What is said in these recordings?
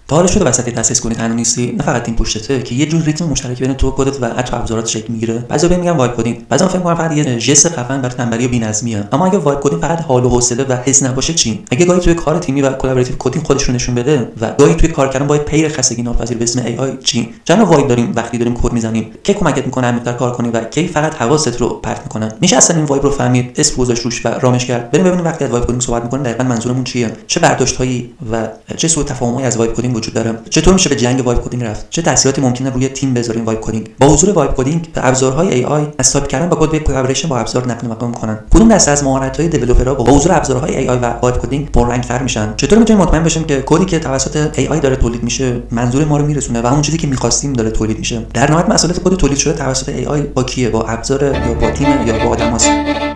تا حالا شده وسط تاسیس کنی تنها نیستی، نه فقط تیم پشتته، که یه جور ریتم مشترک بین تو خودت و حتی ابزارات شکل میگیره. بعضیا بهم میگن وایب کدینگ، بعضیا فکر میکنن فقط یه جست خفن برای تنبلی و بی‌نظمیه. اما اگه وایب کدینگ فقط حال و حوصله و حس نباشه چی؟ اگه گاهی توی کار تیمی و کلابراتیو کدینگ خودش رو نشون بده و گاهی توی کار کردن با پیر خستگی ناپذیر به اسم AI چی؟ چند وایب داریم وقتی داریم کد میزنیم؟ کی کمکت میکنه عمیق‌تر کار کنی و کی فقط حواست رو پرت میکنه؟ میشه اصلا این وایب رو فهمید، اسم گذاشت روش و رامش کرد. بریم ببینیم وقتی از وایب کدینگ صحبت میکنیم دقیقاً منظورمون چیه، چه برداشت‌هایی و چه سوء تفاهم‌هایی از وایب کدینگ وجود داره، چطور میشه به جنگ وایب کدینگ رفت، چه تاثیراتی ممکنه روی تیم بذاره وایب کدینگ. با حضور وایب کدینگ به ابزارهای AI از تایپ کردن با کد به کلابریشن با ابزار نقل مکان کنن. کدوم دسته از مهارت‌های دیولپرها با حضور ابزارهای AI و وایب کدینگ پررنگ‌تر میشن؟ چطور میتونیم مطمئن بشیم که کدی که توسط AI داره تولید میشه منظور ما رو میرسونه و اون چیزی که می‌خواستیم داره تولید میشه؟ در نهایت مسئولیت کد تولید شده توسط AI با کیه؟ با ابزار یا با تیم یا با آدماست؟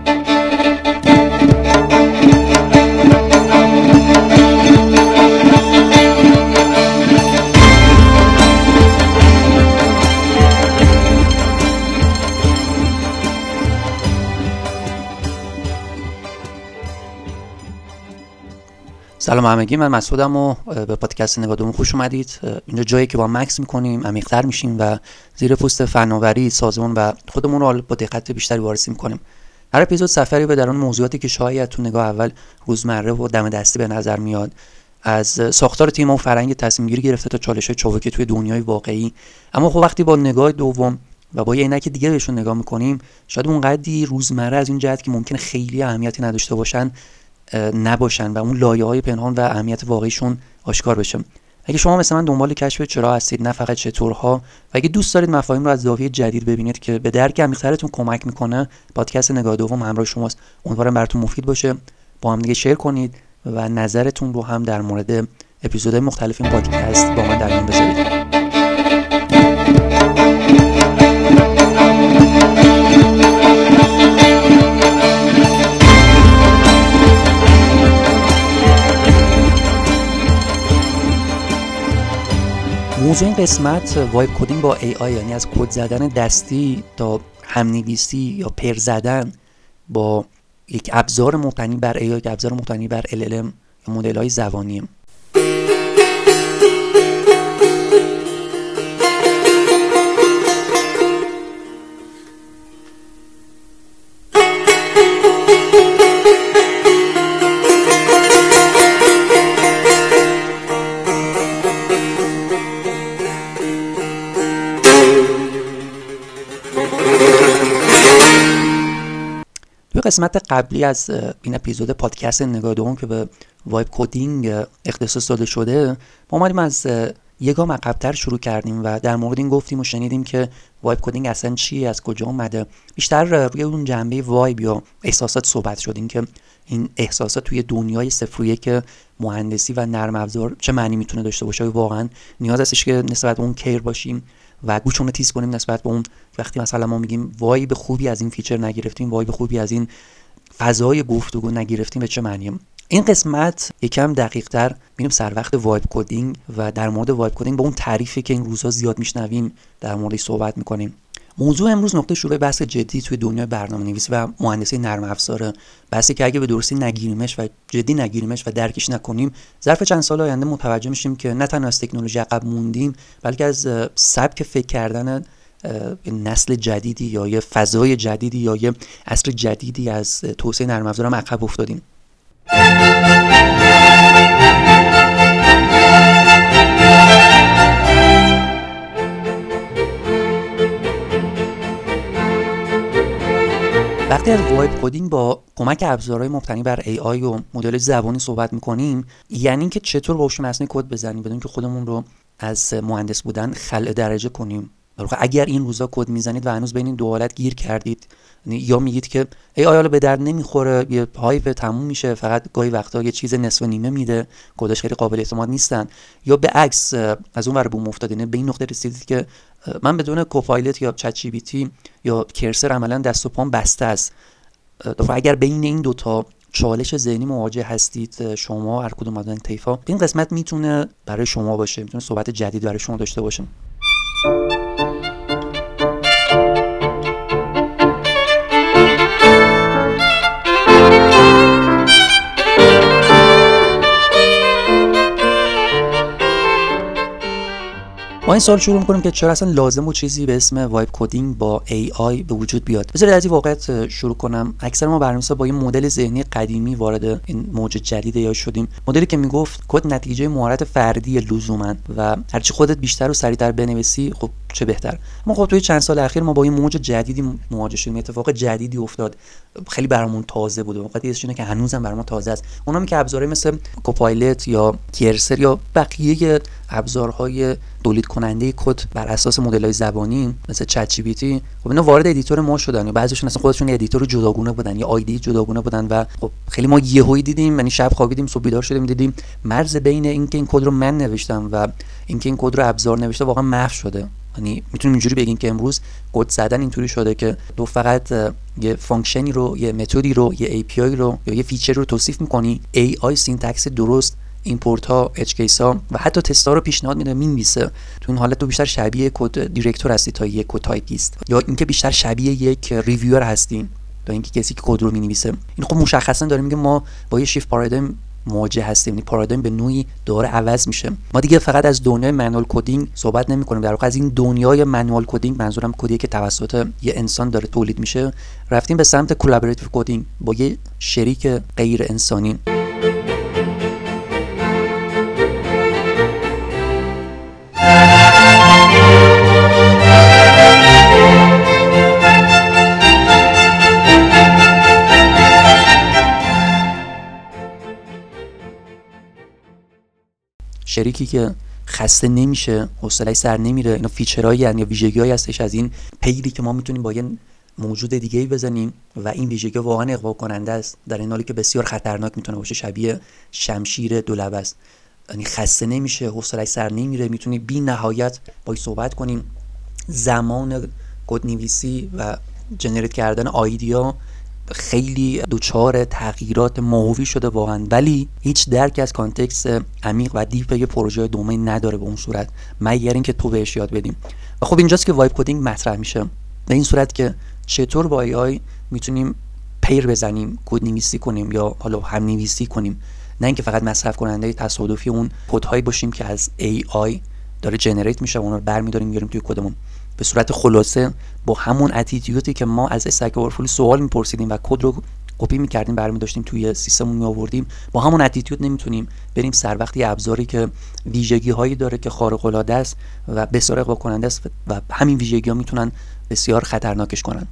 سلام همگی، من مسعودم و به پادکست نگاه دوم خوش اومدید. اینجا جایی که با مکس میکنیم، عمیق‌تر میشیم و زیر پوست فناوری، سازمان و خودمون رو با دقت بیشتری وارسی میکنیم. هر اپیزود سفری به درون موضوعاتی که شاید تو نگاه اول روزمره و دم دستی به نظر میاد، از ساختار تیم و فرهنگ تصمیم گیری گرفته تا چالش‌های چابکی توی دنیای واقعی. اما خب وقتی با نگاه دوم و با یه عینک دیگه بهشون نگاه میکنیم، شاید اونقدی روزمره از این جهت که ممکنه خیلی اهمیتی نداشته نباشن و اون لایه‌های پنهان و اهمیت واقعیشون آشکار بشه. اگه شما مثل من دنبال کشف چرا هستید، نه فقط چطورها، و اگه دوست دارید مفاهیم رو از زاویه جدید ببینید که به درک عمیق‌ترتون کمک میکنه، پادکست نگاه دوم همراه شماست. امیدوارم براتون مفید باشه. با هم دیگه شیر کنید و نظرتون رو هم در مورد اپیزودهای مختلف این پادکست با من در میون بذارید. موضوع این قسمت وایب کدینگ با AI، یعنی از کد زدن دستی تا هم‌نویسی یا پر زدن با یک ابزار مبتنی بر AI، یک ابزار مبتنی بر LLM یا مدل‌های زبانی. قسمت قبلی از این اپیزود پادکست نگاه دوم که به وایب کدینگ اختصاص داده شده، ما اومدیم از یک گام عقب‌تر شروع کردیم و در مورد این گفتیم و شنیدیم که وایب کدینگ اصلا چیه، از کجا اومده. بیشتر روی اون جنبه وایب یا احساسات صحبت شدیم که این احساسات توی دنیای 0-1 مهندسی و نرم افزار چه معنی میتونه داشته باشه. واقعا نیاز هستش که نسبت به اون کیر باشیم و گوشمون رو تیز کنیم نسبت به اون. وقتی مثلا ما میگیم وایب خوبی از این فیچر نگرفتیم، وایب خوبی از این فضای گفتگو نگرفتیم، به چه معنیه؟ این قسمت یکم دقیق‌تر میریم سر وقت وایب کدینگ و در مورد وایب کدینگ با اون تعریفی که این روزا زیاد میشنویم در موردش صحبت میکنیم. موضوع امروز نقطه شروع بحث جدی توی دنیای برنامه‌نویسی و مهندسی نرم افزاره. بحثی که اگه به درستی نگیریمش و جدی نگیریمش و درکش نکنیم، ظرف چند سال آینده متوجه میشیم که نه تنها از تکنولوژی عقب موندیم، بلکه از سبک فکر کردن نسل جدیدی یا یه فضای جدیدی یا یه عصر جدیدی از توسعه نرم افزار هم عقب افتادیم. وقتی از وایب کدینگ با کمک ابزارهای مبتنی بر AI و مدل زبانی صحبت می‌کنیم، یعنی اینکه چطور با هوش مصنوعی کد بزنیم بدون که خودمون رو از مهندس بودن خلع درجه کنیم. اگر این روزا کد میزنید و هنوز بین این دو حالت گیر کردید، یا میگید که AI حالا به درد نمیخوره، یه هایپ تموم میشه، فقط گاهی وقتا یه چیز نصف و نیمه میده، کدش خیلی قابل اعتماد نیستن، یا به عکس از اون ور بوم افتادین به این نقطه رسیدید که من بدون کوپایلوت یا چت جی پی تی یا کرسر عملا دست و پام بسته است. اگر بین این دوتا چالش ذهنی مواجه هستید، شما هر کدوم از این طیفا، این قسمت میتونه برای شما باشه، میتونه صحبت جدید برای شما داشته باشه. با این سوال شروع می‌کنیم که چرا اصلا لازم و چیزی به اسم وایب کدینگ با AI به وجود بیاد. بذارید از این واقعیت شروع کنم. اکثر ما برنامه‌نویسا با یه مدل ذهنی قدیمی وارد این موج جدید یا شدیم. مدلی که میگفت کد نتیجه مهارت فردی لزوما و هرچی خودت بیشتر و سریعتر بنویسی خب چه بهتر. اما خب توی چند سال اخیر ما با یه موج جدیدی مواجه شدیم. اتفاق جدیدی افتاد. خیلی برامون تازه بود. واقعا اینه که هنوزم برامون تازه است. اونم که ابزارهای مثل کوپایلت یا کیرسر یا بقیه ابزارهای تولید کننده کد بر اساس مدل‌های زبانی مثل چت جی پی تی خب اینا وارد ادیتور ما شدن و بعضیشون اصلا خودشون ادیتور جداگونه بودن یا آیدی جداگونه بودن و خب خیلی ما یهویی دیدیم، یعنی شب خوابیدیم صبح بیدار شدیم دیدیم مرز بین اینکه این کد رو من نوشتم و اینکه این کد رو ابزار نوشته واقعا محو شده. یعنی میتونیم اینجوری بگیم که امروز کد زدن اینطوری شده که تو فقط یه فانکشنی رو، یه متدی رو، یه API رو یا یه فیچر رو توصیف می‌کنی، AI سینتکس درست، ایمپورت ها، اج کیس ها و حتی تستا رو پیشنهاد میده مینویسه. تو این حالت تو بیشتر شبیه کد دیرکتور هستی تا یک کد تایپیست یا اینکه بیشتر شبیه یک ریویور هستی تا اینکه کسی که کد رو مینویسه. این خب مشخصا داره میگه ما با یه شیفت پارادایم مواجه هستیم. یعنی پارادایم به نوعی داره عوض میشه. ما دیگه فقط از دنیای منوال کدینگ صحبت نمی‌کنیم، در واقع از این دنیای منوال کدینگ، منظورم کدیه که توسط یه انسان داره تولید میشه، رفتیم به سمت کلابراتیو کدینگ با یه شریک غیر انسانی. شریکی که خسته نمیشه، حوصله‌اش سر نمیره. اینا فیچرهایی یا ویژگی‌هایی هستش از این پیری که ما میتونیم با یه موجود دیگه‌ای بزنیم و این ویژگی واقعا اغوا کننده است، در این حالی که بسیار خطرناک میتونه باشه، شبیه شمشیر دولبه است. یعنی خسته نمیشه، حوصله‌اش سر نمیره، میتونی بی نهایت باهاش صحبت کنیم. زمان کد نویسی و جنریت کردن آیدیا خیلی دوچار تغییرات ماهوی شده واقعا، ولی هیچ درک از کانتکست عمیق و دیپ یه پروژه دومین نداره به اون صورت، مگر اینکه تو بهش یاد بدیم. و خب اینجاست که وایب کدینگ مطرح میشه، به این صورت که چطور با AI میتونیم پیر بزنیم، کد نویسی کنیم یا حالا هم نویسی کنیم، نه اینکه فقط مصرف کننده تصادفی اون کدهایی باشیم که از AI داره جنریت میشه و اون رو برمی‌داریم میاریم توی کدمون. به صورت خلاصه با همون اتیتیودی که ما از استک اورفلو سوال میپرسیدیم و کد رو کپی میکردیم برمی داشتیم توی سیستممون میآوردیم، با همون اتیتیود نمیتونیم بریم سر وقت یه ابزاری که ویژگی هایی داره که خارق العاده است و بسیار اغوا کننده است و همین ویژگی ها میتونن بسیار خطرناکش کنن.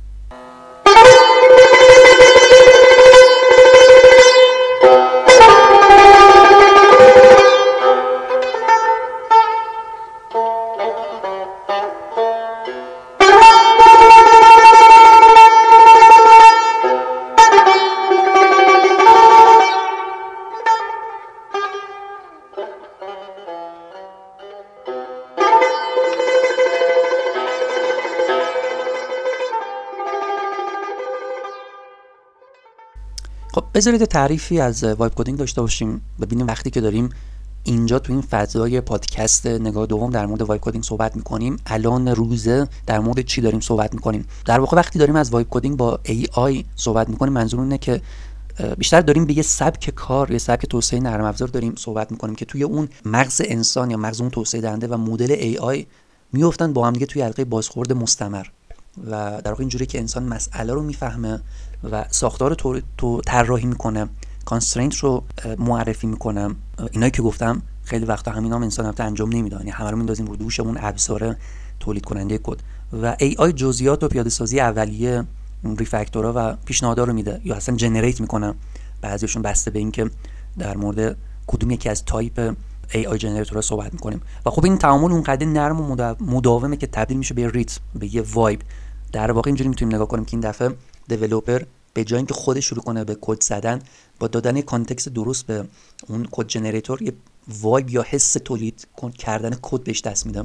خب بذارید تعریفی از وایب کدینگ داشته باشیم. ببینیم وقتی که داریم اینجا تو این فضای پادکست نگاه دوم در مورد وایب کدینگ صحبت میکنیم، الان روزه در مورد چی داریم صحبت میکنیم. در واقع وقتی داریم از وایب کدینگ با AI صحبت میکنیم، منظور اینه که بیشتر داریم به یه سبک کار، یه سبک توسعه نرم افزار داریم صحبت میکنیم که توی اون مغز انسان یا مغز اون توسعه دهنده و مدل AI میافتن با هم دیگه توی حلقه بازخورد مستمر و در واقع اینجوری که انسان مسئله رو میفهمه و ساختار تو طراحی میکنه، کانسترینت رو معرفی میکنه. اینایی که گفتم خیلی وقتا همینا هم انسان البته انجام نمیده، یعنی همه رو میندازیم رو دوش اون ابزار تولید کننده کد و AI جزئیات و پیاده سازی اولیه، ریفکتورها و پیشنهادها رو میده یا اصلا جنریت میکنه. بعضیشون بسته به اینکه در مورد کدوم یکی از تایپ AI جنراتورها صحبت میکنیم. و خب این تعامل اونقدر نرم و مداومه که تبدیل میشه به ریتم، به یه وایب. در واقع اینجوری میتونیم نگاه کنیم که این دفعه دیولپر به جای اینکه خودش شروع کنه به کد زدن، با دادن کانتکست درست به اون کد جنراتور یه وایب یا حس تولید کردن کد بهش دست میده.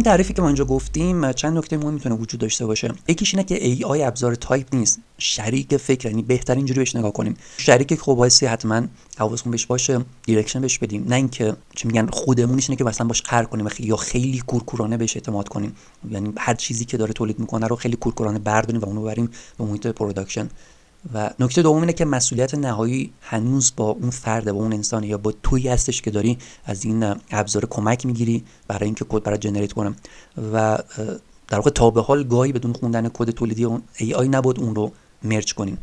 تعریفی که ما اینجا گفتیم چند نکته مهم میتونه وجود داشته باشه. یکیش اینه که AI ابزار تایپ نیست، شریک فکر. یعنی بهتر اینجوری بهش نگاه کنیم، شریک که خب واسه حتما حواسمون بهش باشه، دیرکشن بهش بدیم، نه اینکه چی میگن خودمونش اینه که مثلا باش قهر کنیم یا خیلی کورکورانه بهش اعتماد کنیم. یعنی هر چیزی که داره تولید میکنه رو خیلی کورکورانه برداریم و اونو ببریم به محیط پروداکشن. و نکته دوم اینه که مسئولیت نهایی هنوز با اون فرد، با اون انسان یا با تویی هستش که داری از این ابزار کمک میگیری برای اینکه کد برات جنریت کنه. و در واقع تا به حال گاهی بدون خوندن کد تولیدی اون AI نبود اون رو مرج کنیم.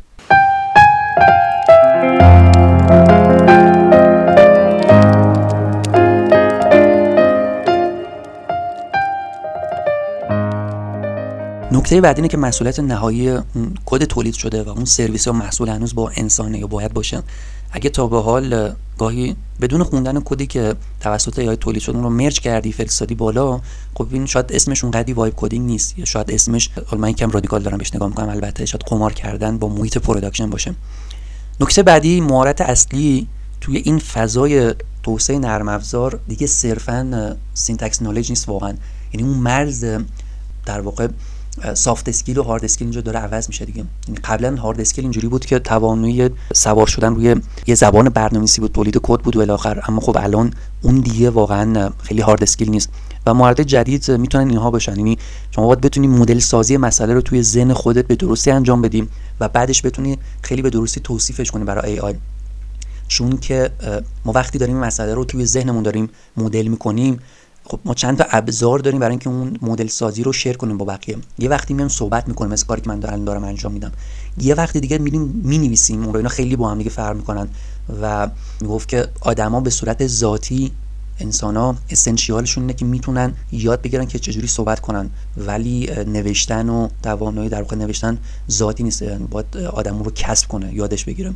نکته بعدی اینه که مسئولیت نهایی اون کد تولید شده و اون سرویس یا محصول هنوز با انسانه یا باید باشه. اگه تا به حال گاهی بدون خوندن کدی که توسط AI تولید شده اون رو مرج کردی فرستادی بالا، خب این شاید اسمش اونقدی وایب کدینگ نیست، یا شاید اسمش، حالا من یکم رادیکال دارم بهش نگاه می‌کنم، البته شاید قمار کردن با محیط پروداکشن باشه. نکته بعدی، مهارت اصلی توی این فضای توسعه نرم افزار دیگه صرفاً سینتکس نالج نیست واقعا. یعنی اون مرز در واقع سافت اسکیل و هارد اسکیل اینجا داره عوض میشه دیگه. یعنی قبلا هارد اسکیل اینجوری بود که توانایی سوار شدن روی یه زبان برنامه‌نویسی بود، تولید کد بود و الی آخر، اما خب الان اون دیگه واقعا خیلی هارد اسکیل نیست. و مهارت جدید میتونن اینها باشن. یعنی شما باید بتونی مدل سازی مسئله رو توی ذهن خودت به درستی انجام بدی و بعدش بتونی خیلی به درستی توصیفش کنی برای AI. چون که ما وقتی داریم مسئله رو توی ذهنمون داریم مدل میکنیم، خب ما چند تا ابزار داریم برای اینکه اون مدل سازی رو شیر کنیم با بقیه. یه وقتی میام صحبت میکنیم مثل کاری که من دارم انجام میدم، یه وقتی دیگه میریم مینویسیم. اون رو اینا خیلی با هم دیگه فرق میکنن و میگفت که آدما به صورت ذاتی، انسانا اسنشیالشون اینه که میتونن یاد بگیرن که چجوری صحبت کنن، ولی نوشتن و توانایی در واقع نوشتن ذاتی نیست، باید آدمو رو کسب کنه، یادش بگیره.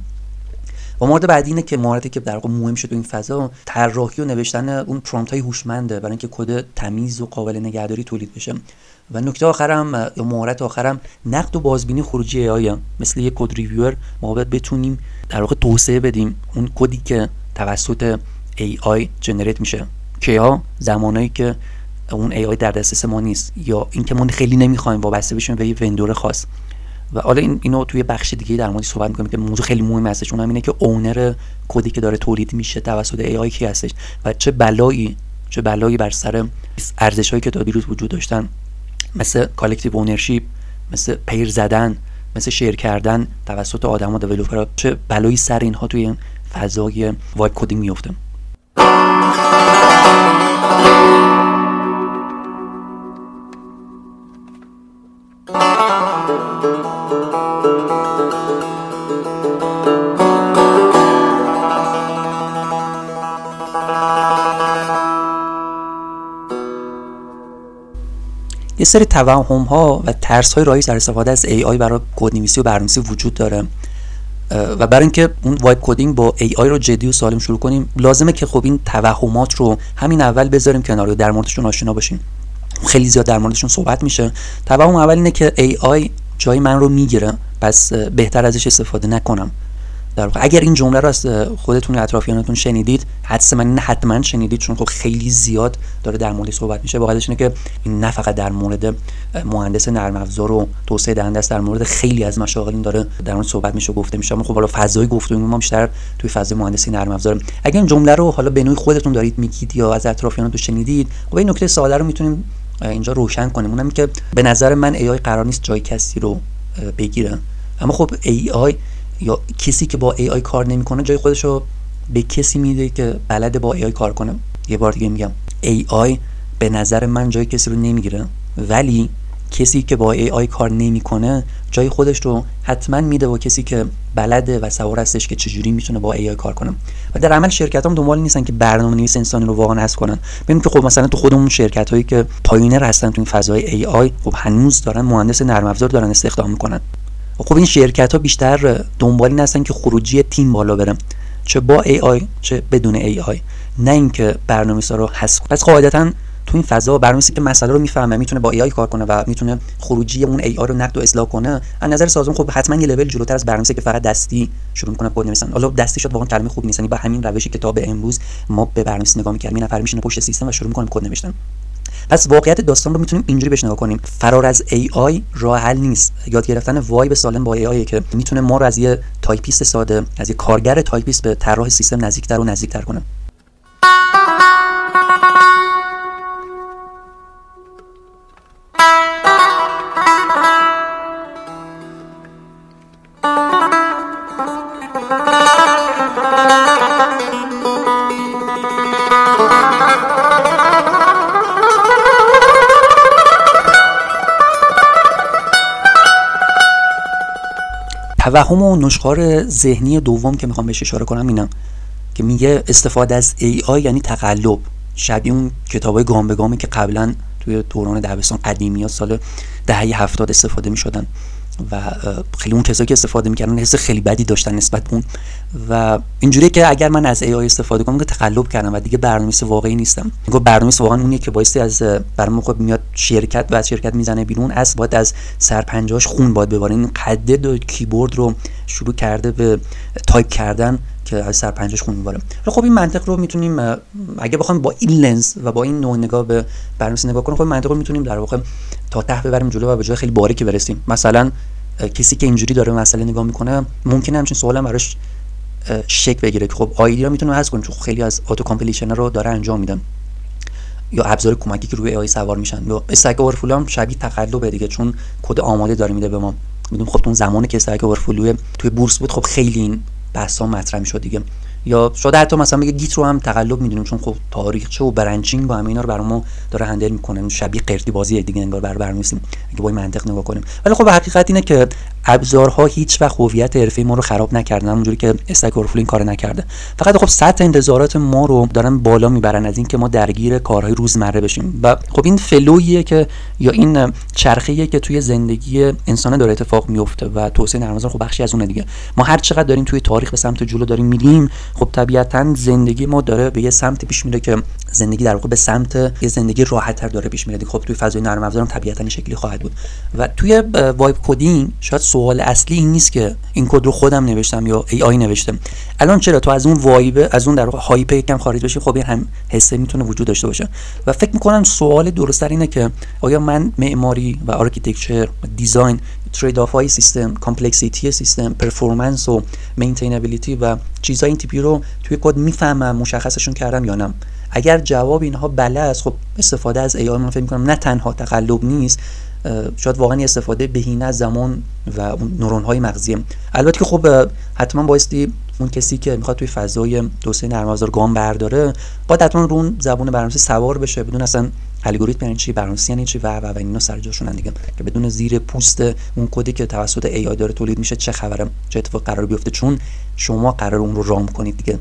و مورد بعدی اینه که مهارتی که در واقع مهم شده تو این فضا، طراحی و نوشتن اون پرامپت های هوشمنده برای اینکه کد تمیز و قابل نگهداری تولید بشه. و نکته آخرم یا مهارت آخرم، نقد و بازبینی خروجی AI. مثل یک کد ریویور ما باید بتونیم در واقع توسعه بدیم اون کدی که توسط AI جنریت میشه. کیا؟ زمانایی که اون AI در دسترس ما نیست یا اینکه ما خیلی نمیخوایم وابسته بشیم به یه وندور خاص. و حالا اینو توی بخش دیگه در موردش صحبت می‌کنیم که موضوع خیلی مهم هستش، اونم اینه که اونر کدی که داره تولید میشه توسط AI کی هستش و چه بلایی بر سر ارزش‌هایی که تا دیروز وجود داشتن، مثل کالکتیو اونرشیپ، مثل پیر زدن، مثل شیر کردن توسط آدم‌ها، دیولپرها، چه بلایی سر اینها توی این فضای وایب کدینگ میفته. یه سری توهم‌ها و ترس‌های رایج در استفاده از AI برای کدنویسی و برنامه‌نویسی وجود داره و برای اینکه اون وایب کدینگ با AI رو جدی و سالم شروع کنیم، لازمه که خب این توهمات رو همین اول بذاریم کنار و در موردشون آشنا باشیم. خیلی زیاد در موردشون صحبت میشه. توهم اول اینه که AI جای من رو میگیره، پس بهتر ازش استفاده نکنم. در واقع اگر این جمله رو از خودتون و اطرافیانتون شنیدید، حتما شنیدید، چون خب خیلی زیاد داره در موردش صحبت میشه. واقعیتش اینه که این نه فقط در مورد مهندس نرم افزار و توسعه دهنده است، در مورد خیلی از مشاغل این داره در مورد صحبت میشه و گفته میشه. اما خب حالا فضای گفتگو ما بیشتر توی فضای مهندسی نرم افزار. اگر این جمله رو حالا به نوعی خودتون دارید میگید یا از اطرافیانتون شنیدید، خب این نکته ساده رو میتونیم اینجا روشن کنیم. اونم که به نظر من AI قرار نیست جای کسی رو بگیره، اما خب AI یا کسی که با AI کار نمیکنه جای خودش رو به کسی میده که بلده با AI کار کنه. یه بار دیگه میگم، AI به نظر من جای کسی رو نمیگیره، ولی کسی که با AI کار نمیکنه جای خودش رو حتما میده با کسی که بلده و سوار هستش که چجوری میتونه با AI کار کنه. و در عمل شرکت‌ها دنبال نیستن که برنامه‌نویس انسانی رو واقعا حذف کنن. ببینیم که خب مثلا تو خودمون شرکت‌هایی که پایونر هستن تو این فضای AI، خب هنوز دارن مهندس نرم افزار دارن استخدام میکنن. خب این شرکت‌ها بیشتر دنبال این هستن که خروجی تیم بالا بره، چه با AI چه بدون AI، نه اینکه برنامه‌نویسا رو حذف. پس قاعدتاً تو این فضا برنامه‌نویسی که مسئله رو میفهمه، میتونه با AI کار کنه و میتونه خروجی اون AI رو نقد و اصلاح کنه، از نظر سازمان خب حتما یه لول جلوتر از برنامه‌نویسی که فقط دستی شروع می‌کنه کد نوشتن. حالا دستی شد واقعا کلمه خوبی نیست، با همین روشی که تا به امروز ما به برنامه‌نویسی نگاه می‌کردیم، یه نفر میشینه پشت سیستم و شروع می‌کنه کد نوشتن. پس واقعیت داستان رو میتونیم اینجوری بهش نگاه کنیم: فرار از AI راه حل نیست. یاد گرفتن وایب سالم با AI که میتونه ما رو از یه تایپیست ساده، از یه کارگر تایپیست به طراح سیستم نزدیکتر و نزدیکتر کنه. توهم و نشخوار ذهنی دوم که میخوام بهش اشاره کنم اینه که میگه استفاده از AI یعنی تقلب، شبیه اون کتابای گام به گامی که قبلا توی دوران دبستان قدیمی ها سال دهه 70 استفاده میشدن و خیلی اون کسایی که استفاده میکردن حس خیلی بدی داشتن نسبت به اون و اینجوریه که اگر من از AI استفاده کنم که تقلب کردم و دیگه برنامه‌نویس واقعی نیستم. میگه برنامه‌نویس واقعا اونیه که بایستی از برنامه خود میاد شرکت و از شرکت میزنه بیرون، از باید از سرپنجه‌اش خون باید بباره. این قد و کیبورد رو شروع کرده به تایپ کردن که از سرپنجه‌اش خون میباره. خب این منطق رو میتونیم اگه بخوایم با این لنز و با این نوع نگاه به برنامه‌نویسی نگاه کنیم، خب منطق رو میتونیم در واقع تا ته ببریم جلو و به جای خیلی باریکی برسیم. مثلا کسی که اینجوری داره مسئله نگاه میکنه ممکنه همچین سوالم براش شک بگیره که خب آیدی رو میتونه حذف کنه چون خیلی از اتو کامپلیشن رو داره انجام میدن یا ابزار کمکی که روی AI سوار میشن یا استک اورفلو هم شبیه تقلبه دیگه، چون کد آماده داره میده به ما. میدونیم خب اون زمانی که استک اورفلو توی بورس بود خب خیلی این بحثا مطرح میشد دیگه. یا شاید حتی مثلا بگه گیت رو هم تقلب میدونیم چون خب تاریخچه و برانچینگ و همه اینا رو برامون داره هندل میکنه، شبیه قرتی بازی دیگه انگار برنامه‌نویسی اگه با این منطق نگاه کنیم. ولی خب حقیقت اینه که ابزارها هیچ وقت هویت حرفه‌ای ما رو خراب نکردن، اونجوری که استک اورفلو این کارو نکرده. فقط خب سطح انتظارات ما رو دارن بالا میبرن از این که ما درگیر کارهای روزمره بشیم و خب این فلویه که یا این چرخه‌ایه که توی زندگی انسان داره اتفاق میفته و توسعه نرم افزار خب بخشی از اونه دیگه. ما هر چقدر داریم توی تاریخ به سمت جلو داریم میریم، خب طبیعتاً زندگی ما داره به یه سمت پیش میره که زندگی در واقع به سمت یه زندگی راحت‌تر داره پیش میره. خب توی فضای نرم افزار هم طبیعتاً این شکلی خواهد بود. و توی وایب کدینگ شاید سوال اصلی این نیست که این کد رو خودم نوشتم یا AI نوشته. الان چرا تو از اون وایب، از اون در واقع هایپ یکم خارج بشی، خب این هم حسه میتونه وجود داشته باشه. و فکر می‌کنم سوال درست‌تر اینه که آیا من معماری و آرکیتکچر، دیزاین، ترید آف های سیستم، کامپلکسیتی سیستم، پرفورمنس و مینتینبیلیتی و چیزای این تیپی رو توی کد میفهمم، مشخصشون کردم یا نه؟ اگر جواب اینها بله است، خب استفاده از AI من فکر می‌کنم نه تنها تقلب نیست، شاید واقعا استفاده بهینه از زمان و اون نورون‌های مغزیه. البته که خب حتما بایستی اون کسی که میخواد توی فضای توسعه نرم افزار گام برداره باید حتما رو اون زبون برنامه‌نویسی سوار بشه، بدون اصلا الگوریتم یعنی چی، برنامه‌نویسی یعنی چی و اینا سر جاشونن دیگه، که بدون زیر پوست اون کدی که توسط AI داره تولید میشه چه خبره، چه اتفاق قرار بیفته، چون شما قرار اون رو رام کنید دیگه.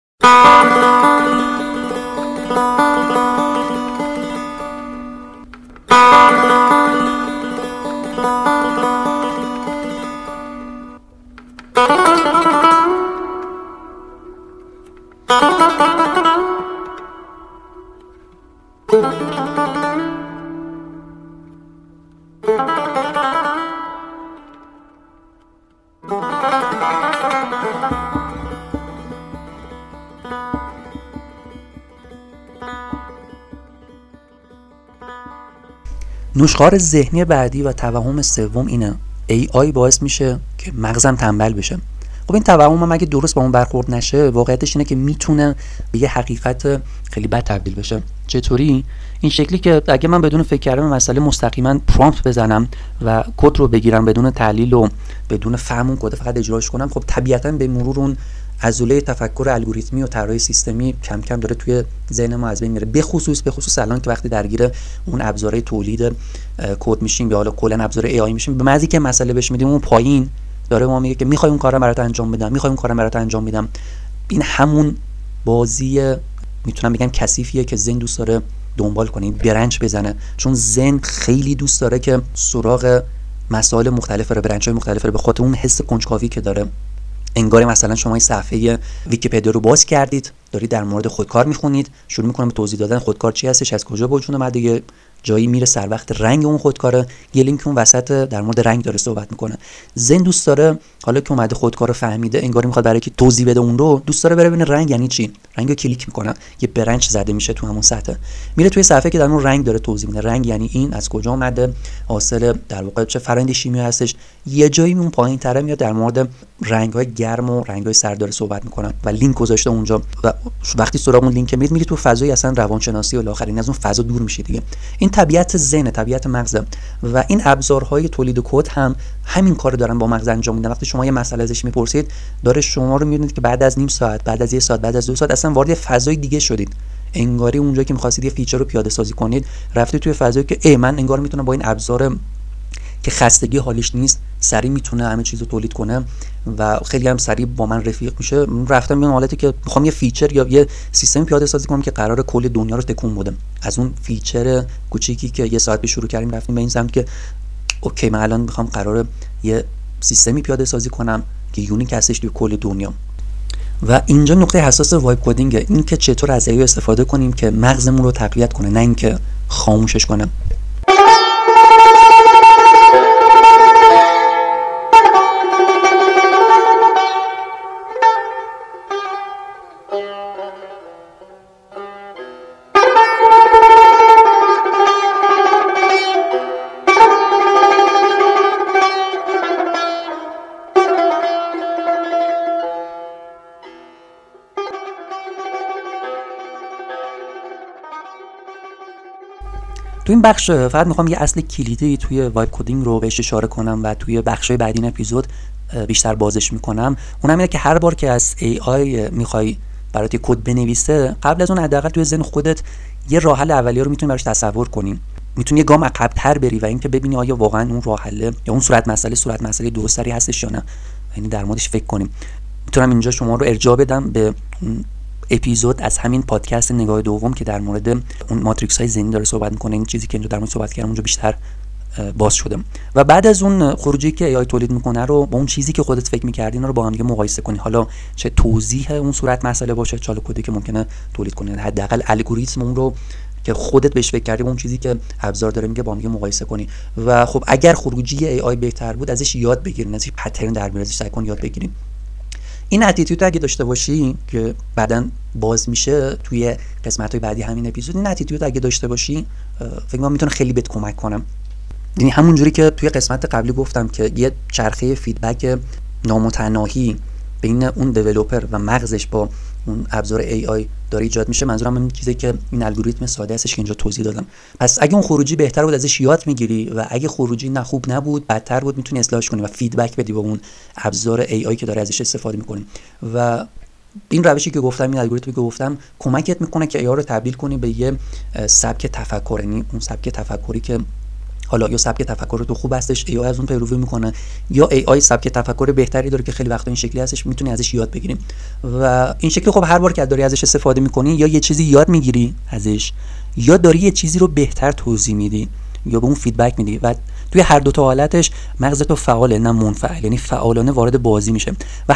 نشخوار ذهنی بعدی و توهم سوم اینه: AI باعث میشه که مغزم تنبل بشه. خب این توهم هم اگه درست با اون برخورد نشه، واقعیتش اینه که میتونه به یه حقیقت خیلی بد تبدیل بشه. چطوری؟ این شکلی که اگه من بدون فکر کردن مسئله مستقیما پرامپت بزنم و کد رو بگیرم بدون تحلیل و بدون فهم اون کد فقط اجراش کنم، خب طبیعتاً به مرور اون عضله تفکر الگوریتمی و طراحی سیستمی کم کم داره توی ذهن ما از بین میره. به خصوص الان که وقتی درگیر اون ابزارهای تولید کد میشیم یا حالا کلا ابزار AI میشیم، به محضی که مسئله بهش میدیم اون پایین داره ما میگه که میخوای اون کارا برات انجام بدم، این همون بازی میتونم بگم کثیفیه که ذهن دوست داره دنبال کنه، برنچ بزنه، چون ذهن خیلی دوست داره که سراغ مسائل مختلف رو، برنچ‌های مختلف رو، به خاطر اون حس کنجکاوی که داره. انگار مثلا شما این صفحه ویکی‌پدیا رو باز کردید، دارید در مورد خودکار میخونید، شروع میکنید به توضیح دادن خودکار چی هستش، از کجا به وجود اومده، یه جایی میره سر وقت رنگ اون خودکاره، یه لینک اون وسط در مورد رنگ داره صحبت میکنه. زن دوست داره حالا که اومده خودکار فهمیده، انگاری میخواد برای که توضیح بده اون رو، دوست داره بره ببینه رنگ یعنی چی. رنگو کلیک میکنه، یه برنچ زده میشه تو همون سطح، میره توی صفحه که در اون رنگ داره توضیح میده. رنگ یعنی این، از کجا اومده، حاصل در واقع چه فرآیند شیمیایی هستش. یه جایی اون پایین‌تره میاد در مورد رنگ‌های گرم و رنگ‌های سرد داره صحبت میکنه و لینک گذاشته اونجا و وقتی سراغ اون لینک میری تو فضای اصلا روانشناسی و الاخرین از اون فضا دور میشی دیگه. این طبیعت ذهن، طبیعت مغزه و این ابزارهای تولید کد هم همین کارو دارن با مغز انجام میدن. وقتی شما یه مسئله ازش میپرسید، داره شما رو میبینید که بعد از نیم ساعت، بعد از 1 ساعت، بعد از 2 ساعت اصلا وارد فضای دیگه شدید. انگاری اونجا که می‌خواستید یه فیچر رو پیاده سازی کنید، رفتید توی فضایی که من انگار میتونم با این ابزار که خستگی حالیش نیست سریع میتونه همه چیزو تولید کنه و خیلی هم سریع با من رفیق میشه. رفتم به حالتی که میخوام یه فیچر یا یه سیستم پیاده سازی کنم که قراره کل دنیا رو تکون بده. از اون فیچر کوچیکی که 1 ساعت پیش شروع کردیم رفتیم به این سمت که اوکی من الان میخوام قراره یه سیستمی پیاده سازی کنم که یونیک هستش توی کل دنیا. و اینجا نقطه حساس وایب کدینگ، این که چطور از AI استفاده کنیم که مغزمون رو تقویت کنه، نه اینکه خاموشش کنه. تو این بخش فقط میخوام یه اصل کلیدی توی وایب کدینگ رو بهش اشاره کنم و توی بخشای بعدی این اپیزود بیشتر بازش میکنم. اونم اینه که هر بار که از AI میخوای برات کد بنویسه، قبل از اون حداقل توی ذهن خودت یه راه حل اولیه رو میتونی براش تصور کنی، میتونی یه گام عقب‌تر بری و اینکه ببینی آیا واقعا اون راه حل یا اون صورت مسئله درستری هستش یا نه، یعنی در موردش فکر کنیم. میتونم اینجا شما رو ارجاع بدم به اپیزود از همین پادکست نگاه دوم که در مورد اون ماتریکس های ذهنی داره صحبت میکنه. این چیزی که اینجا در مورد صحبت کردم اونجا بیشتر باز شده و بعد از اون خروجی که AI تولید میکنه رو با اون چیزی که خودت فکر می‌کردی رو با هم دیگه مقایسه کنی، حالا چه توضیح اون صورت مسئله باشه، چه کدی که ممکنه تولید کنه، حداقل الگوریتم اون رو که خودت بهش فکر کردی با اون چیزی که ابزار داره میگه با هم دیگه مقایسه کنی. و خب اگر خروجی AI بهتر بود ازش یاد بگیرین، ازش پترن در بیارین، ازش سعی کن یاد بگیرین. این اتیتود اگه داشته باشی که بعداً باز میشه توی قسمت‌های بعدی همین اپیزود، این اتیتود اگه داشته باشی فکر کنم میتونه خیلی بهت کمک کنه. یعنی همون جوری که توی قسمت قبلی گفتم که یه چرخه فیدبک نامتناهی بین اون دیولپر و مغزش با اون ابزار AI داره ایجاد میشه، منظورم این چیزی که این الگوریتم ساده استش که اینجا توضیح دادم. پس اگه اون خروجی بهتر بود ازش یاد میگیری و اگه خروجی نه خوب نبود، بدتر بود، میتونی اصلاحش کنی و فیدبک بدی با اون ابزار AI که داره ازش استفاده میکنی. و این روشی که گفتم، این الگوریتمی که گفتم کمکت میکنه که AI رو تبدیل کنی به یه سبک تفکر، یعنی اون سبک تفکری که حالا یا سبک تفکر تو خوب هستش AI از اون پیروی میکنه، یا AI سبک تفکر بهتری داره که خیلی وقتا این شکلی هستش، میتونی ازش یاد بگیریم. و این شکلی خب هر بار که داری ازش استفاده میکنی یا یه چیزی یاد میگیری ازش، یا داری یه چیزی رو بهتر توضیح میدی یا به اون فیدبک میدی و توی هر دو تا حالتش مغزت فعال نه منفعل، یعنی فعالانه وارد بازی میشه. و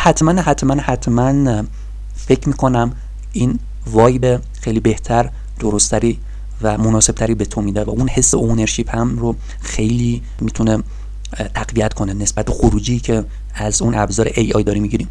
حتما فکر میکنم این وایب خیلی بهتر، درستری و مناسبتری به تو میده و اون حس اونرشیپ هم رو خیلی میتونه تقویت کنه نسبت به خروجی که از اون ابزار AI داری میگیریم.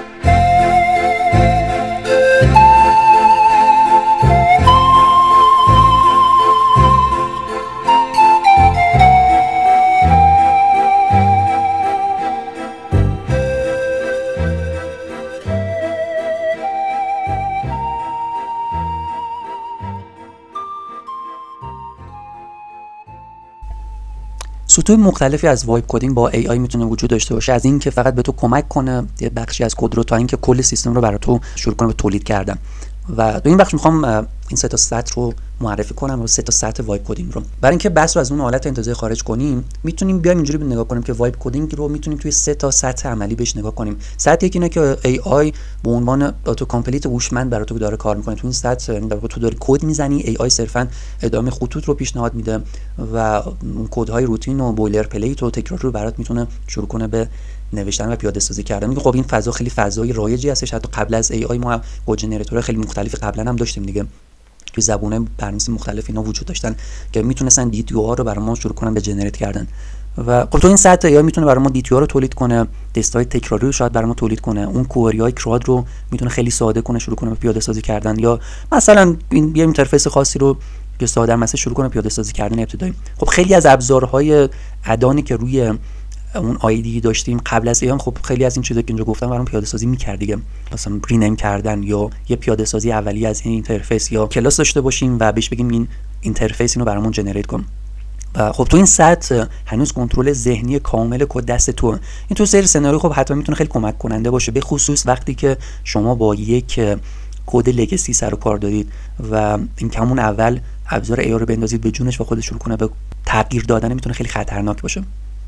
سطوح مختلفی از وایب کدینگ با AI میتونه وجود داشته باشه، از این که فقط به تو کمک کنه یه بخشی از کد رو تا اینکه کل سیستم رو برای تو شروع کنه به تولید کردن. و تو این بخش میخوام این 3 تا سطح رو معرفی کنم و 3 تا سطح وایب کدینگ رو. برای اینکه بحث رو از اون حالت انتزاعی خارج کنیم، میتونیم بیایم اینجوری نگاه کنیم که وایب کدینگ رو میتونیم توی 3 تا سطح عملی بهش نگاه کنیم. سطح یکی اینه که AI به عنوان اتو کامپلیت هوشمند برای تو داره کار میکنه. تو این سطح یعنی تو داری کد میزنی، AI صرفا ادامه خطوط رو پیشنهاد میده و اون کدهای روتین و بویلر پلیت و تکرار رو برات میتونه شروع کنه به نوشتن و پیاده سازی کردن. میگه خب این فضا خیلی فضای رایجی هستش، حتی قبل از AI ما کد ژنراتورهای خیلی مختلفی قبلا هم داشتیم دیگه. توی زبان‌های برنامه‌نویسی مختلف اینا وجود داشتن که میتونستن دیتیوها رو برای ما شروع کنن به جنریت کردن و خب تو این سطح یا میتونه برای ما دیتیوها رو تولید کنه، تست‌های تکراری رو شاید برای ما تولید کنه، اون کوئری‌های کراد رو میتونه خیلی ساده کنه شروع کنه به پیاده سازی کردن، یا مثلا این یه اینترفیس خاصی رو که ساده مثلا شروع کنه پیاده سازی کردن ابتدایی. خب خیلی از ابزارهای ادانی که روی اون آیدی داشتیم قبل از ایام، خب خیلی از این چیزا که اینجا گفتم برام پیاده سازی می‌کرد دیگه، مثلا رینیم کردن یا یه پیاده سازی اولیه از این اینترفیس، یا کلاس داشته باشیم و بهش بگیم این اینترفیس اینو برامون جنریت کن. و خب تو این سطح هنوز کنترل ذهنی کامل کد دست تو. این تو سری سناریو خب حتما میتونه خیلی کمک کننده باشه، به خصوص وقتی که شما با یک کد لگسی سر و کار دارید و این که همون اول ابزار ای رو بندازید به جونش و خودش شروع کنه به تغییر دادن، میتونه خیلی خطرناک باشه.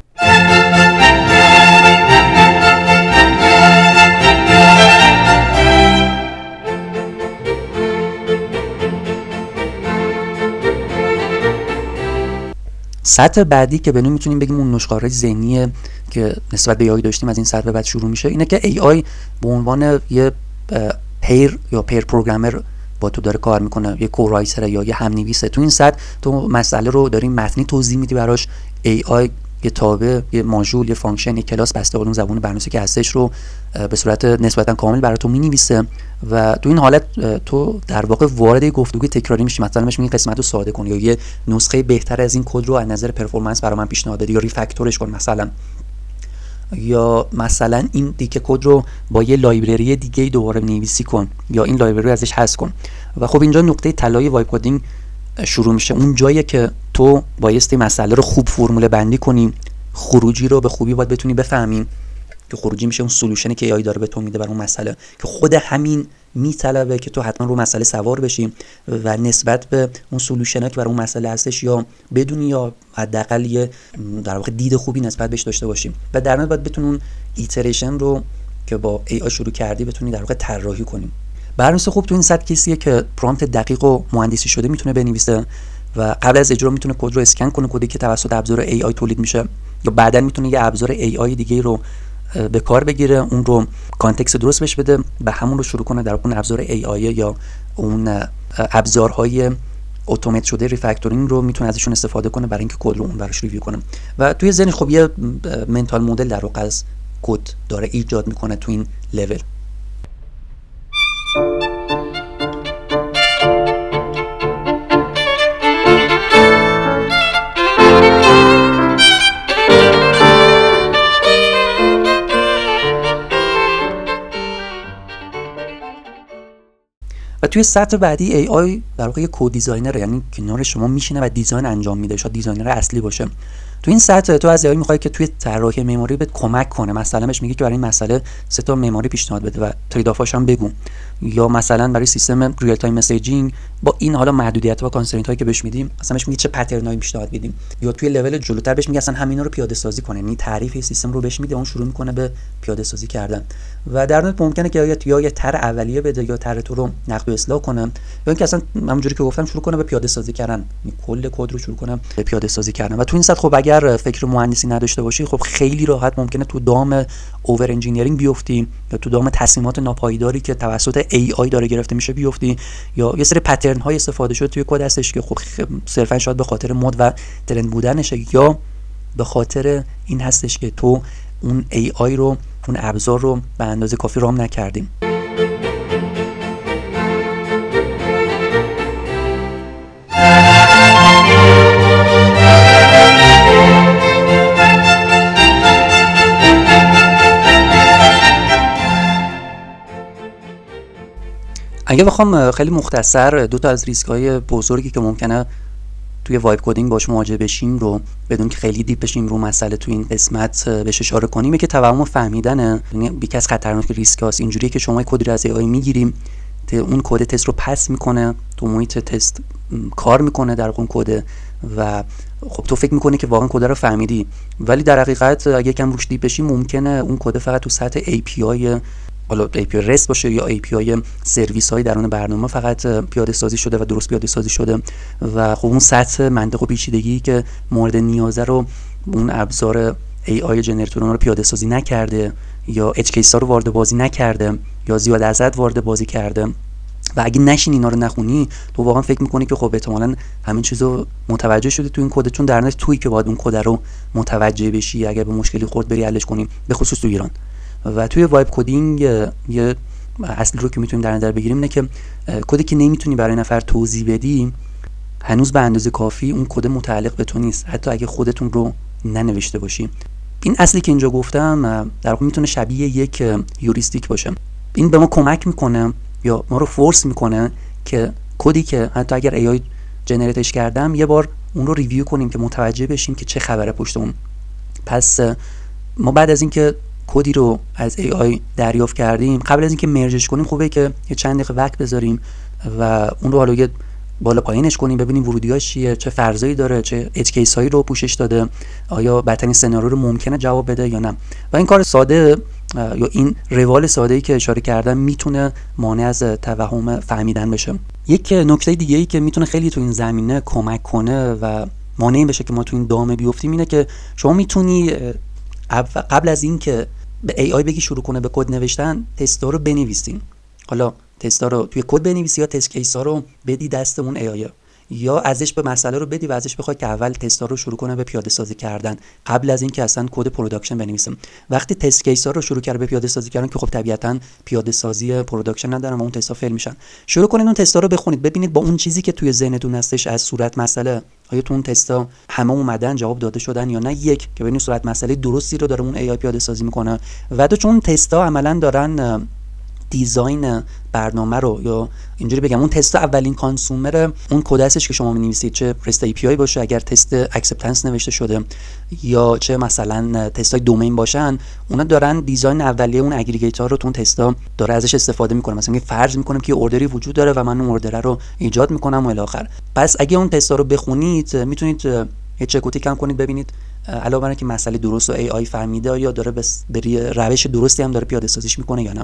سطح بعدی که بهنون میتونیم بگیم اون نشخوارهای ذهنی که نسبت به AI داشتیم از این سطح بعد شروع میشه، اینه که AI به عنوان یه پیر یا پیر پروگرامر با تو داره کار میکنه، یه کورایتر یا یه هم‌نویسه. تو این سطح تو مسئله رو داری متنی توضیح میدی براش، AI یه تابع، یه ماژول، یه فانکشن، یه کلاس بسته به اون زبان برنامه‌نویسی که هستش رو به صورت نسبتا کامل برای تو مینویسه و تو این حالت تو در واقع وارد گفتگوی تکراری میشی. مثلا بهش میگی قسمت رو ساده کن، یا یه نسخه بهتر از این کد رو از نظر پرفورمنس برای من پیشنهاد بده، یا ریفکتورش کن مثلا، یا مثلا این دیگه کد رو با یه لایبرری دیگه دوباره نویسی کن، یا این لایبرری رو ازش حذف کن. و خب اینجا نقطه طلایی وایب کدینگ شروع میشه، اون جاییه که تو بایستی مسئله رو خوب فرموله بندی کنی، خروجی رو به خوبی باید بتونی بفهمی که خروجی میشه اون سولوشنی که AI داره به تو میده برای اون مسئله، که خود همین میطلبه که تو حتما رو مسئله سوار بشی و نسبت به اون سولوشنی که برای اون مسئله هستش یا بدونی یا حداقل یه در واقع دید خوبی نسبت بهش داشته باشی و در نهایت باید بتونی اون ایتریشن رو که با AI شروع کردی بتونی در واقع طراحی کنی. برنامه‌نویس خوب تو این سطح کسیه که پرامپت دقیق و مهندسی شده میتونه بنویسه و قبل از اجرا میتونه کد رو اسکن کنه، کدی که توسط ابزار AI تولید میشه، یا بعداً میتونه یه ابزار AI دیگه رو به کار بگیره، اون رو کانتکست درست بهش بده و همون رو شروع کنه در اون ابزار AI یا اون ابزارهای اتومات شده ریفکتورینگ رو میتونه ازشون استفاده کنه برای اینکه کد رو اون براش ریویو کنه. و توی ذهن خب یه منتال مدل در واقع از کد داره ایجاد میکنه تو این لول. و توی سطح بعدی AI در واقع یه کد دیزاینر، یعنی کنار شما میشینه و دیزاین انجام میده، شاید دیزاینر اصلی باشه. تو این سطح تو از AI میخوای که توی طراحی مموری بهت کمک کنه، مثلا بهش میگه که برای این مسئله 3 تا مموری پیشنهاد بده و ترید آفاش هم بگو، یا مثلا برای سیستم ریل تایم مسیجینگ با این حالا محدودیت و کانسترینت هایی که بهش میدیم مثلا بهش میگه چه پترنایی پیشنهاد بدیم، یا توی لول جلوتر بهش میگه اصلا همینا رو پیاده سازی کنه، یعنی تعریف سیستم رو بهش میده، اون شروع میکنه به پیاده سازی کردن. و در نهایت ممکنه که یا یه طرح اولیه بده یا طرح تو رو نقد و اصلاح کنه، یا اینکه اصلا همونجوری که گفتم شروع کنه به پیاده سازی کردن، کل کد رو شروع کنه به پیاده سازی کردن. و تو این سطح خب اگر فکر مهندسی نداشته باشی خب خیلی راحت ممکنه تو دام اوور انجینیرینگ بیفتی، یا تو دام تصمیمات ناپایداری که توسط AI داره گرفته میشه بیفتی، یا یه سری پترن های استفاده شده توی کد هستش که خب صرفا شاید به خاطر مد و ترند بودنشه، یا به خاطر این هستش که تو اون AI رو، اون ابزار رو به اندازه کافی رام نکردیم. اگه بخوام خیلی مختصر دو تا از ریسک‌های بزرگی که ممکنه توی وایب کدینگ باش مواجه بشیم رو بدون که خیلی دیپ بشیم رو مسئله توی این قسمت بهش اشاره کنیم، که توهم فهمیدنه. یعنی یکی از خطرناک ریسک‌هاست اینجوریه که شما کدی رو از AI میگیریم، اون کد تست رو پس میکنه تو محیط تست، کار میکنه در اون کد و خب تو فکر میکنی که واقعا کد رو فهمیدی، ولی در حقیقت اگه یکم روش دیپ بشی ممکنه اون کد فقط تو سطح API، حالا API REST باشه یا API سرویس های درون برنامه فقط پیاده سازی شده و درست پیاده سازی شده و خب اون سطح منطق و پیچیدگی که مورد نیازه رو اون ابزار AI جنراتور رو پیاده سازی نکرده، یا اچ کیس ها رو وارد بازی نکرده، یا زیاد عدد وارد بازی کرده، و اگه نشین اینا رو نخونی تو واقعا فکر میکنی که خب احتمالاً همین چیزو متوجه شدی تو این کد، چون در نتیجه تویی که باید اون کد رو متوجه بشی اگه به مشکلی خورد بری حلش کنی، به خصوص تو ایران. و توی وایب کدینگ یه اصلی رو که میتونیم در نظر بگیریم اینه که کدی که نمیتونی برای نفر توضیح بدی هنوز به اندازه کافی اون کد متعلق به تو نیست، حتی اگه خودتون رو ننوشته باشی. این اصلی که اینجا گفتم در واقع میتونه شبیه یک هیوریستیک باشه. این به ما کمک میکنه یا ما رو فورس میکنه که کدی که حتی اگر AI جنریتش کردم یه بار اون رو ریویو کنیم که متوجه بشیم که چه خبره پشت اون. پس ما بعد از اینکه کدی رو از AI دریافت کردیم، قبل از اینکه مرجش کنیم خوبه که یه چند دقیقه وقت بذاریم و اون رو حالا یه بالا پایینش کنیم، ببینیم ورودیاش چیه، چه فرضایی داره، چه اچ کیس هایی رو پوشش داده، آیا بدترین سناریو رو ممکنه جواب بده یا نه. و این کار ساده یا این روال ساده‌ای که اشاره کردم میتونه مانع از توهم فهمیدن بشه. یک نکته دیگه ای که میتونه خیلی تو این زمینه کمک کنه و مانع بشه که ما تو این دامه بیفتیم اینه که شما میتونی قبل از این که به AI بگی شروع کنه به کد نوشتن، تستا رو بنویسین. حالا تستا رو توی کد بنویسی یا تست کیس ها رو بدی دست اون AI، یا ازش به مسئله رو بدی و ازش بخوای که اول تستا رو شروع کنه به پیاده سازی کردن قبل از اینکه اصلا کد پروداکشن بنویسم. وقتی تست کیس ها رو شروع کرد به پیاده سازی کردن که خب طبیعتاً پیاده سازی پروداکشن ندارن و اون تستا فیل میشن، شروع کنید اون تستا رو بخونید، ببینید با اون چیزی که توی ذهنتون هستش از صورت مسئله آیا تو اون تستا همه اومدن جواب داده شدن یا نه. یک که ببینید صورت مسئله درستی رو داره اون AI پیاده سازی میکنه، و دو چون تستا عملاً دارن دیزاین برنامه رو، یا اینجوری بگم اون تست اولین کانسومر اون کد هستش که شما می‌نویسید، چه رست ای پی آی باشه اگر تست اکسپتنس نوشته شده، یا چه مثلا تستای دومین باشن، اونا دارن دیزاین اولیه اون اگریگیتور رو تو اون تستا داره ازش استفاده میکنه. مثلا میگه فرض میکنم که اوردری وجود داره و من اون اوردر رو ایجاد میکنم و الی آخر. پس اگه اون تستا رو بخونید میتونید یه چک و تیک هم کنید ببینید علاوه بر اینکه مسئله درست و ای آی فهمیده یا داره به روش درستی هم داره پیاده سازیش میکنه یا نه.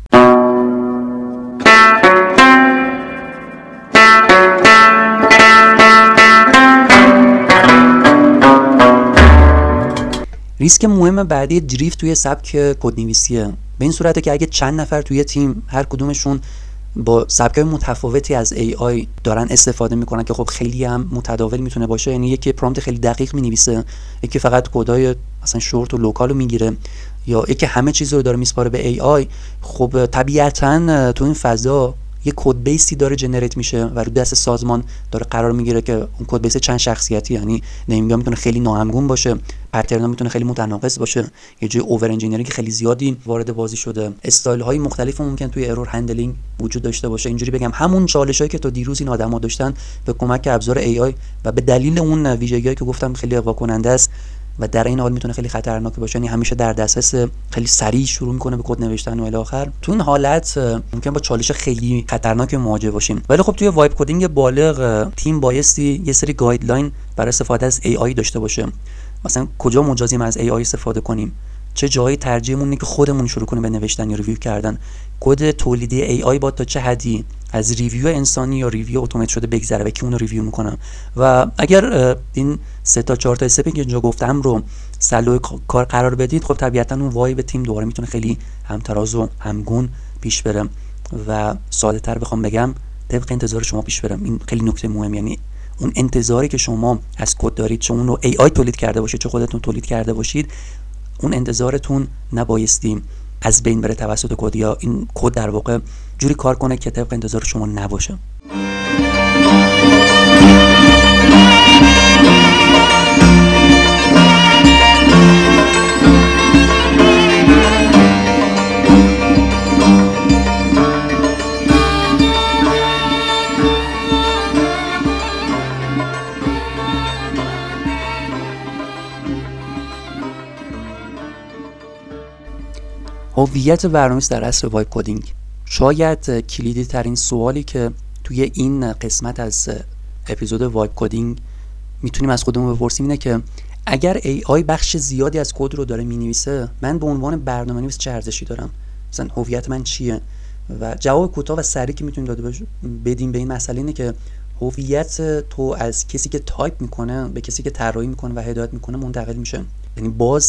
ریسک مهم بعدی دریفت توی سبک کدنویسیه. به این صورته که اگه چند نفر توی تیم هر کدومشون با سبک‌های متفاوتی از AI دارن استفاده میکنن که خب خیلی هم متداول میتونه باشه، یعنی یکی پرامپت خیلی دقیق مینویسه، یکی فقط کدای مثلا شورت و لوکال رو میگیره، یا یکی همه چیز رو داره میسپاره به AI، خب طبیعتاً تو این فضا یه کد بیسی داره جنریت میشه و رو دست سازمان داره قرار میگیره که اون کد بیس چند شخصیتی، یعنی نیمگاه میتونه خیلی ناهمگون باشه، پترن میتونه خیلی متناقض باشه، یه جای اوور انجینیرینگ خیلی زیادی وارد بازی شده، استایل های مختلف ممکن توی ارور هندلینگ وجود داشته باشه. اینجوری بگم همون چالشایی که تو دیروز این آدما داشتن به کمک ابزار AI و به دلیل اون ویژگیایی که گفتم خیلی اغوا کننده است و در این حال میتونه خیلی خطرناک باشه، یعنی همیشه در دسترس، خیلی سریع شروع میکنه به کد نوشتن و الی آخر. تو این حالت ممکن با چالش خیلی خطرناک مواجه باشیم. ولی خب توی وایب کدینگ بالغ تیم بایستی یه سری گایدلاین برای استفاده از AI داشته باشه. مثلا کجا مجازیم از AI استفاده کنیم، چه جایی ترجیحمون اینه که خودمون شروع کنیم به نوشتن یا ریویو کردن، کد تولیدی AI با تا چه حدی از ریویو انسانی یا ریویو اتومات شده بگذره و کی اون رو ریویو میکنه. و اگر این 3 تا 4 تا استپی که اینجا گفتم رو سلو کار قرار بدید، خب طبیعتا اون وایب تیم دوباره میتونه خیلی همتراز و همگون پیش بره و ساده تر بخوام بگم طبق انتظار شما پیش برم. این خیلی نکته مهم، یعنی اون انتظاری که شما از کد دارید، چه اون رو AI تولید کرده باشه چه خودتون تولید کرده باشید، اون انتظارتون نبایستی از بین بره توسط کد، یا این کد در واقع جوری کار کنه که طبق انتظار شما نباشه. هویت برنامه‌نویس در عصر وایب کدینگ شاید کلیدی ترین سوالی که توی این قسمت از اپیزود وایب کدینگ میتونیم از خودمون بپرسیم اینه که اگر AI بخش زیادی از کد رو داره مینویسه، من به عنوان برنامه‌نویس چه ارزشی دارم؟ مثلا هویت من چیه؟ و جواب کوتاه و سریع که میتونیم داده بدیم به این مسئله اینه که هویت تو از کسی که تایپ میکنه به کسی که طراحی میکنه و هدایت میکنه منتقل میشه. یعنی باز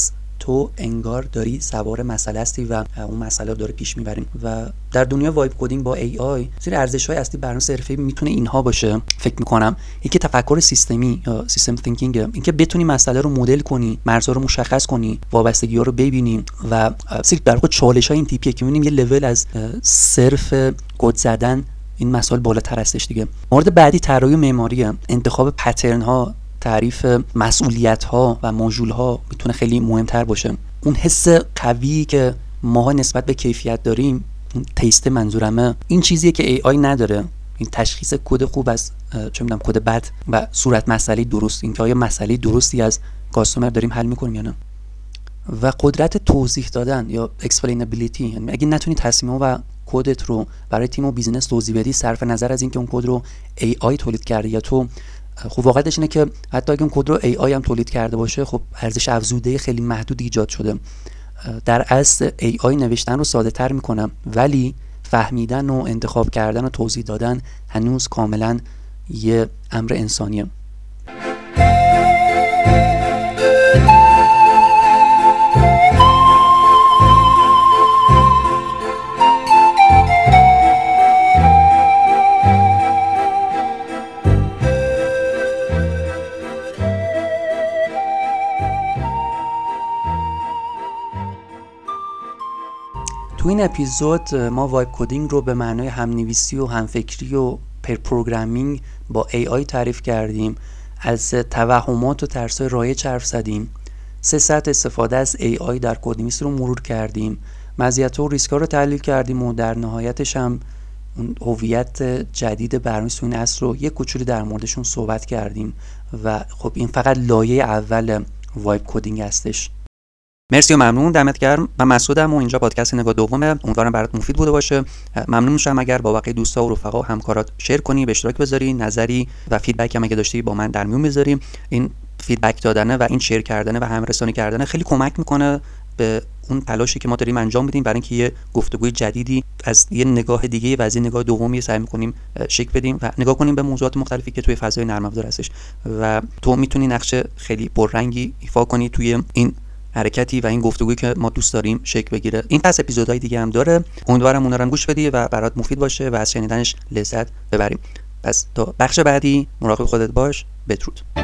تو انگار داری سوار مسئله هستی و اون مسئله رو داره پیش میبریم. و در دنیای وایب کدینگ با ای آی سری ارزش‌های اصلی برنامه حرفه‌ای میتونه اینها باشه. فکر میکنم یکی تفکر سیستمی یا سیستم تینکینگ، اینکه بتونی مسئله رو مدل کنی، مرزها رو مشخص کنی، وابستگی‌ها رو ببینی و سری در واقع چالش‌های این تیپیه که می‌بینیم یه لول از صرف کد زدن این مسائل بالاتر هستش دیگه. مورد بعدی طراحی معماری، انتخاب پترن ها، تعریف مسئولیت ها و ماژول ها میتونه خیلی مهمتر باشه. اون حس قوی که ماها نسبت به کیفیت داریم، اون تیست منظورمه، این چیزیه که ای آی نداره. این تشخیص کد خوب از چه میدونم کد بد و صورت مسئله درست، اینکه آیا مسئله درستی از کاستومر داریم حل میکنیم یا نه. و قدرت توضیح دادن یا explainability، یعنی اگه نتونی تصمیم و کدت رو برای تیم و بیزینس توضیح بدی، صرف نظر از اینکه اون کد رو ای آی تولید کرده یا تو، خب واقعیتش اینه که حتی اگه اون کد رو ای آی هم تولید کرده باشه، خب ارزش افزوده خیلی محدود ایجاد شده. در اصل ای آی نوشتن رو ساده تر میکنه، ولی فهمیدن و انتخاب کردن و توضیح دادن هنوز کاملا یه امر انسانیه. تو این اپیزود ما وایب کدینگ رو به معنای هم‌نویسی و همفکری و پر پروگرامینگ با ای آی تعریف کردیم، از توهمات و ترس‌های رایج حرف زدیم، 3 سطح استفاده از ای آی در کدنویسی رو مرور کردیم، مزیت‌ها و ریسک‌ها رو تحلیل کردیم و در نهایتش هم اون هویت جدید برنامه‌نویسی تو این عصر رو یک کوچولو در موردشون صحبت کردیم. و خب این فقط لایه اول وایب کدینگ هستش. مرسی و ممنون، دمت گرم. من مسعودم و اینجا پادکست نگاه دومه. امیدوارم برات مفید بوده باشه. ممنون میشم اگر با بقیه دوستا و رفقا و همکارات شیر کنی، به اشتراک بذاری، نظری و فیدبک هم اگه داشتی با من در میون بذاری. این فیدبک دادنه و این شیر کردنه و همرسانی کردنه خیلی کمک میکنه به اون تلاشی که ما داریم انجام میدیم برای اینکه یه گفتگوی جدیدی از یه نگاه دیگه و از یه نگاه دومی سعی میکنیم شکل بدیم و نگاه کنیم به موضوعات مختلفی که توی فضای نرم افزار هستش. و تو میتونی نقش خیلی پررنگی ایفا کنی توی این حرکتی و این گفتگویی که ما دوست داریم شکل بگیره. این پس اپیزودهای دیگه هم داره، امیدوارم اونا رو گوش بدی و برات مفید باشه و از شنیدنش لذت ببریم. پس تا بخش بعدی مراقب خودت باش. بدرود.